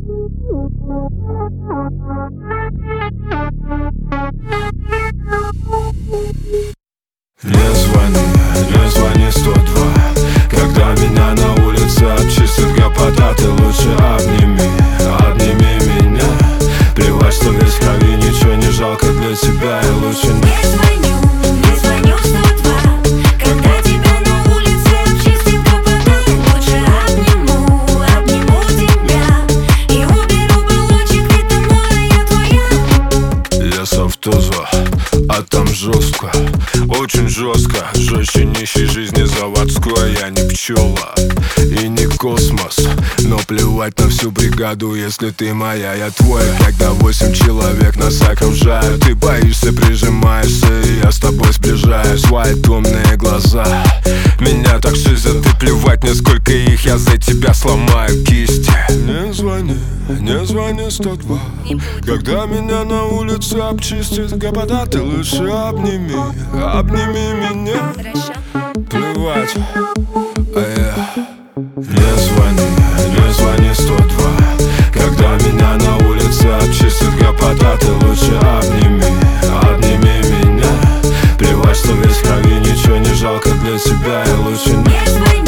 Не звони 102, когда меня на улице обчистит гопота. Ты лучше обними меня. Плевать, что весь в крови, ничего не жалко для тебя. И лучше не звоню 102, когда тебя на улице обчистит гопота. Ты лучше обниму тебя и уберу баллончик, ведь ты моя твоя. Я совтуза, а там жестко, очень жестко, жестче нищей жизни заводской. Я не пчела и не космос, но плевать на всю бригаду, если ты моя, я твоя. Когда 8 человек нас окружают, ты боишься, прижимаешься, и я с тобой сближаюсь. Твои томные глаза меня так шизят, и плевать мне, сколько их, я за тебя сломаю кисти. Не звони 102, когда меня на улице обчистит гопота. Ты лучше обними меня. Плевать, Не звони 102, когда меня на улице обчистит гопота. Ты лучше обними меня. Плевать, что весь в крови, ничего не жалко для тебя. И лучше не звони.